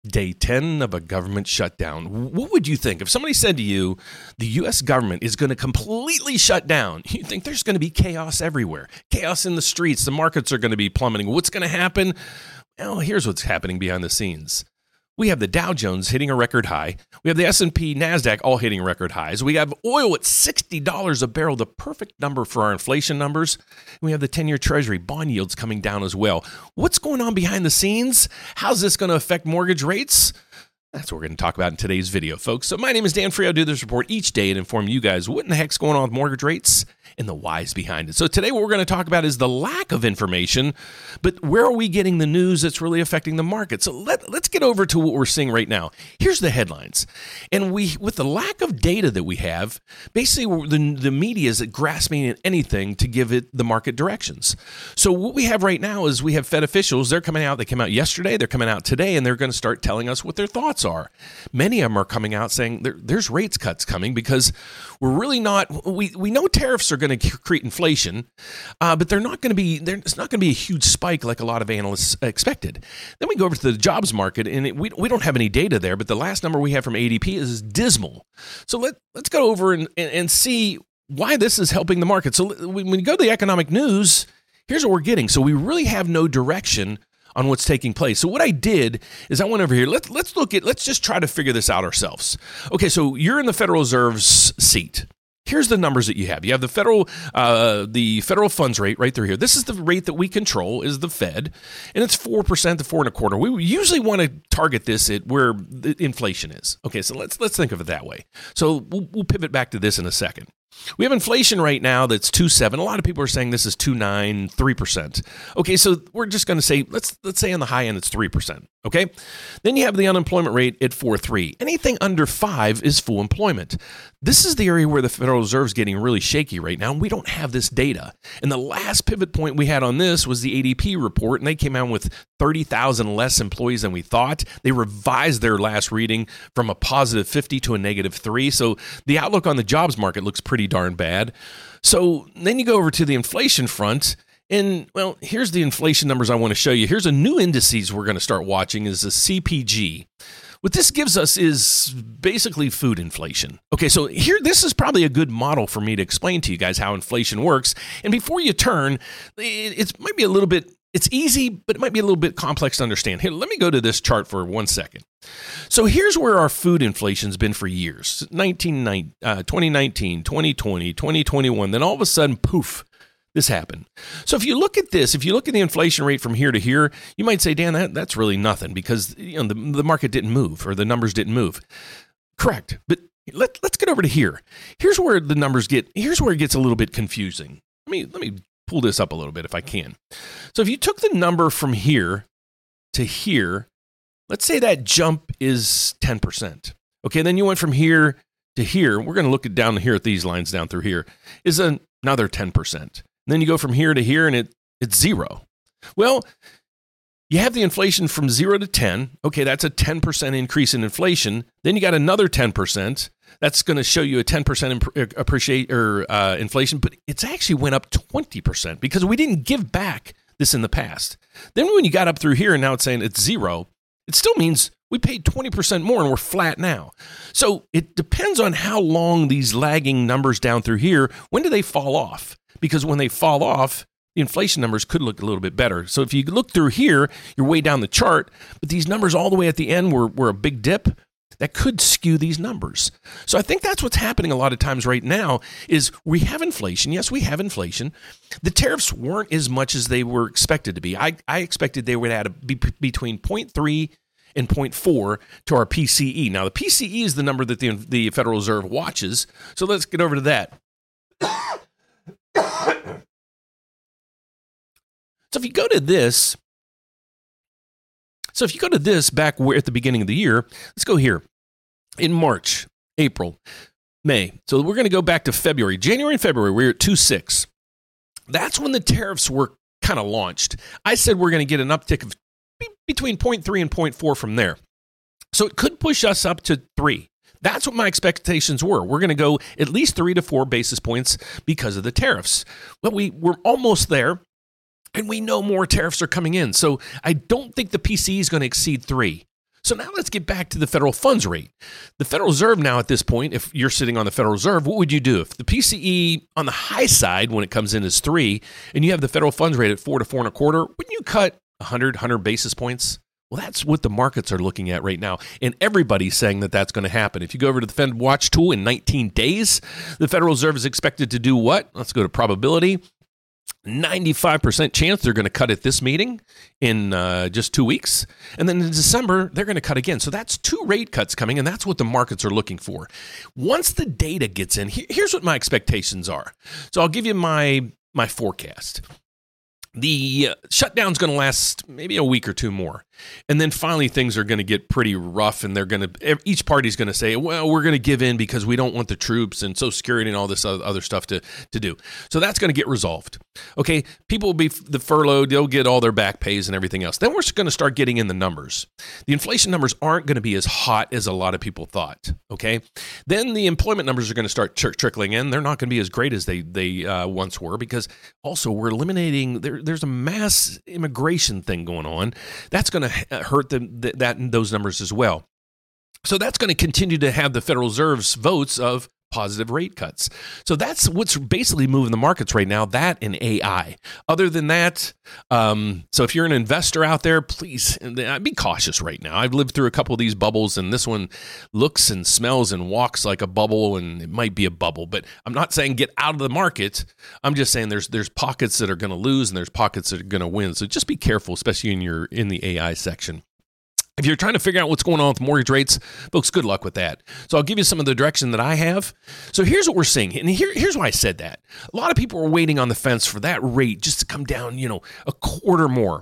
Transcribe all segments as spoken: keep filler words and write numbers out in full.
Day ten of a government shutdown. What would you think if somebody said to you, the U S government is going to completely shut down? You think there's going to be chaos everywhere, chaos in the streets. The markets are going to be plummeting. What's going to happen? Well, here's what's happening behind the scenes. We have the Dow Jones hitting a record high. We have the S and P, NASDAQ all hitting record highs. We have oil at sixty dollars a barrel, the perfect number for our inflation numbers. And we have the ten-year Treasury bond yields coming down as well. What's going on behind the scenes? How's this going to affect mortgage rates? That's what we're going to talk about in today's video, folks. So my name is Dan Free. I do this report each day and inform you guys what in the heck's going on with mortgage rates and the whys behind it. So today what we're going to talk about is the lack of information, but where are we getting the news that's really affecting the market? So let, let's get over to what we're seeing right now. Here's the headlines. And we, with the lack of data that we have, basically the, the media is grasping at anything to give it the market directions. So what we have right now is we have Fed officials. They're coming out. They came out yesterday. They're coming out today, and they're going to start telling us what their thoughts are. Many of them are coming out saying there, there's rates cuts coming because we're really not, we, we know tariffs are going to create inflation, uh, but they're not going to be, it's not going to be a huge spike like a lot of analysts expected. Then we go over to the jobs market, and it, we, we don't have any data there, but the last number we have from A D P is dismal. So let, let's go over and, and, and see why this is helping the market. So when you go to the economic news, here's what we're getting. So we really have no direction on what's taking place. So what I did is I went over here. Let's let's look at, let's just try to figure this out ourselves. Okay, so you're in the Federal Reserve's seat. Here's the numbers that you have. You have the federal uh, the federal funds rate right through here. This is the rate that we control, is the Fed, and it's four percent to four and a quarter. We usually want to target this at where the inflation is. Okay, so let's let's think of it that way. So we'll, we'll pivot back to this in a second. We have inflation right now that's two point seven. A lot of people are saying this is two point nine, three percent. Okay, so we're just going to say, let's let's say on the high end it's three percent. Okay? Then you have the unemployment rate at four point three. Anything under five is full employment. This is the area where the Federal Reserve is getting really shaky right now. We don't have this data. And the last pivot point we had on this was the A D P report, and they came out with thirty thousand less employees than we thought. They revised their last reading from a positive fifty to a negative three. So the outlook on the jobs market looks pretty darn bad. So then you go over to the inflation front, and well, here's the inflation numbers I want to show you. Here's a new indices we're going to start watching is the C P G. What this gives us is basically food inflation. Okay, so here, this is probably a good model for me to explain to you guys how inflation works. And before you turn, it, it might be a little bit, it's easy, but it might be a little bit complex to understand. Here, let me go to this chart for one second. So here's where our food inflation's been for years. nineteen, uh, twenty nineteen, twenty twenty, twenty twenty-one, then all of a sudden, poof, this happened. So if you look at this, if you look at the inflation rate from here to here, you might say, Dan, that, that's really nothing because you know the, the market didn't move or the numbers didn't move. Correct. But let, let's get over to here. Here's where the numbers get, here's where it gets a little bit confusing. Let me, let me pull this up a little bit if I can. So if you took the number from here to here, let's say that jump is ten percent. Okay, then you went from here to here. We're going to look at down here at these lines down through here is another ten percent. And then you go from here to here and it it's zero. Well, you have the inflation from zero to ten. Okay, that's a ten percent increase in inflation. Then you got another ten percent. That's going to show you a ten percent imp- appreciate or uh, inflation, but it's actually went up twenty percent because we didn't give back this in the past. Then when you got up through here and now it's saying it's zero, it still means we paid twenty percent more and we're flat now. So it depends on how long these lagging numbers down through here, when do they fall off? Because when they fall off, the inflation numbers could look a little bit better. So if you look through here, you're way down the chart, but these numbers all the way at the end were, were a big dip. That could skew these numbers. So I think that's what's happening a lot of times right now is we have inflation. Yes, we have inflation. The tariffs weren't as much as they were expected to be. I, I expected they would add a, be between zero point three and zero point four to our P C E. Now, the P C E is the number that the, the Federal Reserve watches. So let's get over to that. So if you go to this, so if you go to this back where at the beginning of the year, let's go here in March, April, May. So we're going to go back to February, January and February. We're at two point six. That's when the tariffs were kind of launched. I said we're going to get an uptick of between zero point three and zero point four from there. So it could push us up to three. That's what my expectations were. We're going to go at least three to four basis points because of the tariffs. Well, we, we're almost there. And we know more tariffs are coming in. So I don't think the P C E is going to exceed three. So now let's get back to the federal funds rate. The Federal Reserve now at this point, if you're sitting on the Federal Reserve, what would you do? If the P C E on the high side when it comes in is three, and you have the federal funds rate at four to four and a quarter, wouldn't you cut one hundred, one hundred basis points? Well, that's what the markets are looking at right now, and everybody's saying that that's going to happen. If you go over to the Fed Watch tool in nineteen days, the Federal Reserve is expected to do what? Let's go to probability. ninety-five percent chance they're going to cut at this meeting in uh, just two weeks. And then in December, they're going to cut again. So that's two rate cuts coming, and that's what the markets are looking for. Once the data gets in, here's what my expectations are. So I'll give you my my forecast. The shutdown's going to last maybe a week or two more. And then finally things are going to get pretty rough, and they're going to, each party's going to say, well, we're going to give in because we don't want the troops and Social Security and all this other stuff to, to do. So that's going to get resolved. Okay, people will be the furloughed, they'll get all their back pays and everything else. Then we're going to start getting in the numbers. The inflation numbers aren't going to be as hot as a lot of people thought. Okay, then the employment numbers are going to start tr- trickling in. They're not going to be as great as they, they uh, once were, because also we're eliminating, there, there's a mass immigration thing going on. That's going to hurt the, the, that those numbers as well. So that's going to continue to have the Federal Reserve's votes of positive rate cuts. So that's what's basically moving the markets right now, that and A I. Other than that, um, so if you're an investor out there, please be cautious right now. I've lived through a couple of these bubbles, and this one looks and smells and walks like a bubble, and it might be a bubble, but I'm not saying get out of the market. I'm just saying there's there's pockets that are going to lose and there's pockets that are going to win. So just be careful, especially in your in the A I section. If you're trying to figure out what's going on with mortgage rates, folks, good luck with that. So I'll give you some of the direction that I have. So here's what we're seeing. And here, here's why I said that. A lot of people are waiting on the fence for that rate just to come down, you know, a quarter more.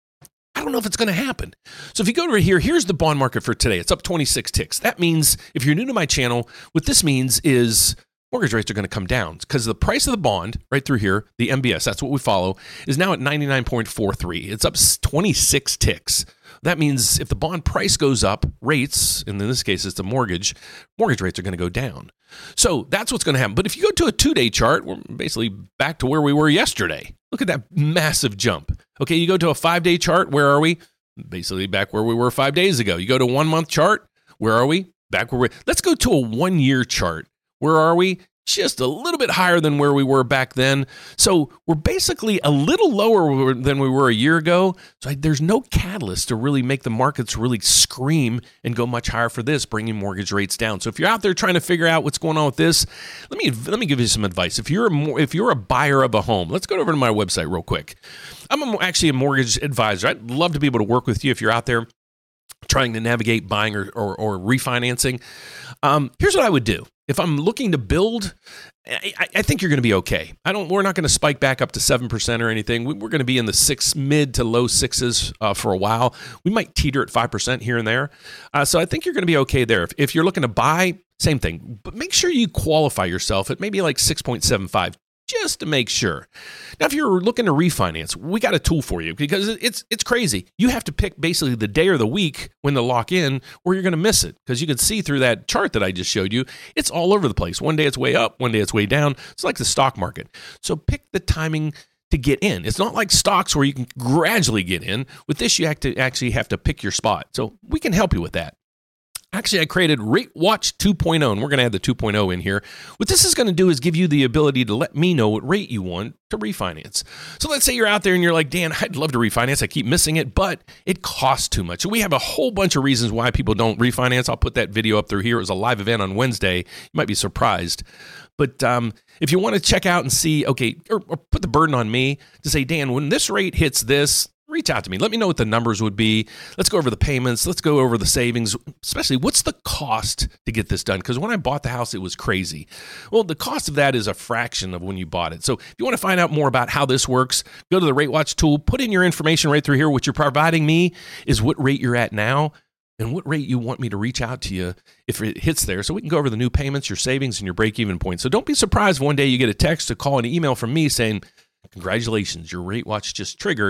I don't know if it's going to happen. So if you go over here, here's the bond market for today. It's up twenty-six ticks. That means, if you're new to my channel, what this means is mortgage rates are going to come down because the price of the bond right through here, the M B S, that's what we follow, is now at ninety-nine point four three. It's up twenty-six ticks. That means if the bond price goes up, rates, and in this case it's the mortgage, mortgage rates are going to go down. So that's what's going to happen. But if you go to a two-day chart, we're basically back to where we were yesterday. Look at that massive jump. Okay, you go to a five-day chart, where are we? Basically back where we were five days ago. You go to a one-month chart, where are we? Back where we Let's go to a one-year chart. Where are we? Just a little bit higher than where we were back then. So we're basically a little lower than we were a year ago. So I, there's no catalyst to really make the markets really scream and go much higher for this, bringing mortgage rates down. So if you're out there trying to figure out what's going on with this, let me let me give you some advice. If you're a, if you're a buyer of a home, let's go over to my website real quick. I'm a, actually a mortgage advisor. I'd love to be able to work with you if you're out there trying to navigate buying or, or, or refinancing. Um, here's what I would do. If I'm looking to build, I, I think you're going to be okay. I don't. We're not going to spike back up to seven percent or anything. We're going to be in the six, mid to low sixes uh, for a while. We might teeter at five percent here and there. Uh, so I think you're going to be okay there. If, if you're looking to buy, same thing. But make sure you qualify yourself at maybe like six point seven five. Just to make sure. Now, if you're looking to refinance, we got a tool for you because it's it's crazy. You have to pick basically the day or the week when to lock in, or you're going to miss it. Because you can see through that chart that I just showed you, it's all over the place. One day it's way up, one day it's way down. It's like the stock market. So pick the timing to get in. It's not like stocks where you can gradually get in. With this, you have to actually have to pick your spot. So we can help you with that. Actually, I created Rate Watch two point oh, and we're going to add the two point oh in here. What this is going to do is give you the ability to let me know what rate you want to refinance. So let's say you're out there and you're like, Dan, I'd love to refinance. I keep missing it, but it costs too much. So we have a whole bunch of reasons why people don't refinance. I'll put that video up through here. It was a live event on Wednesday. You might be surprised. But um, if you want to check out and see, okay, or, or put the burden on me to say, Dan, when this rate hits this, reach out to me. Let me know what the numbers would be. Let's go over the payments. Let's go over the savings, especially what's the cost to get this done? Because when I bought the house, it was crazy. Well, the cost of that is a fraction of when you bought it. So if you want to find out more about how this works, go to the Rate Watch tool, put in your information right through here. What you're providing me is what rate you're at now and what rate you want me to reach out to you if it hits there. So we can go over the new payments, your savings, and your break-even point. So don't be surprised if one day you get a text, a call, an email from me saying, congratulations, your Rate Watch just triggered.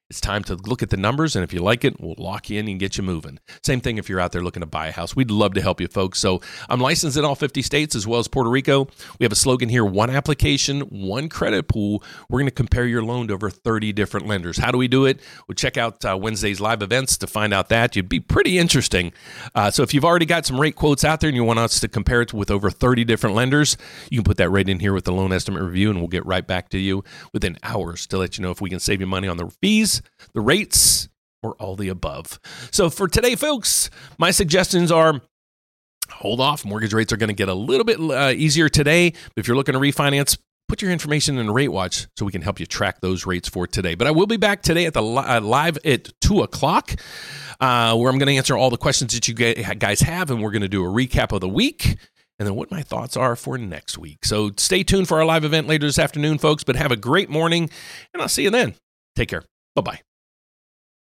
It's time to look at the numbers, and if you like it, we'll lock you in and get you moving. Same thing if you're out there looking to buy a house. We'd love to help you, folks. So I'm licensed in all fifty states as well as Puerto Rico. We have a slogan here, one application, one credit pool. We're going to compare your loan to over thirty different lenders. How do we do it? We'll check out uh, Wednesday's live events to find out that. It'd be pretty interesting. Uh, so if you've already got some rate quotes out there and you want us to compare it with over thirty different lenders, you can put that right in here with the loan estimate review, and we'll get right back to you within hours to let you know if we can save you money on the fees, the rates, or all the above. So for today, folks, my suggestions are hold off. Mortgage rates are going to get a little bit uh, easier today. But if you're looking to refinance, put your information in Rate Watch so we can help you track those rates for today. But I will be back today at the li- uh, live at two o'clock, uh, where I'm going to answer all the questions that you guys have, and we're going to do a recap of the week and then what my thoughts are for next week. So stay tuned for our live event later this afternoon, folks, but have a great morning, and I'll see you then. Take care. Bye-bye.